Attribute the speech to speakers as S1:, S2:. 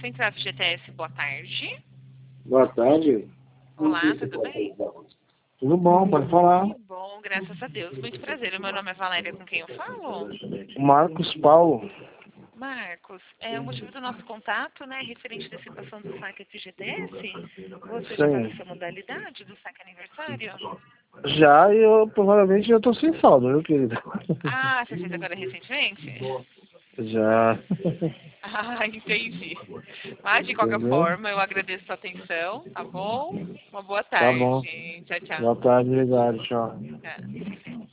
S1: Central FGTS, boa tarde.
S2: Boa tarde.
S1: Olá, tudo bem?
S2: Tudo bom, pode falar.
S1: Que bom, graças a Deus. Muito prazer. O meu nome é Valéria, com quem eu falo?
S2: Marcos Paulo.
S1: Marcos, o motivo do nosso contato, né, referente à antecipação do saque FGTS, você já sabe
S2: Sim.
S1: essa modalidade do saque aniversário?
S2: Já provavelmente eu tô sem saldo, viu, querido?
S1: Ah, você fez agora recentemente?
S2: Já.
S1: Ah, entendi. Mas, de qualquer
S2: Entendeu?
S1: forma, eu agradeço a sua atenção, tá bom? Uma boa
S2: Tá bom.
S1: tarde. Tchau, tchau.
S2: Boa tarde, obrigado, tchau.
S1: Tchau.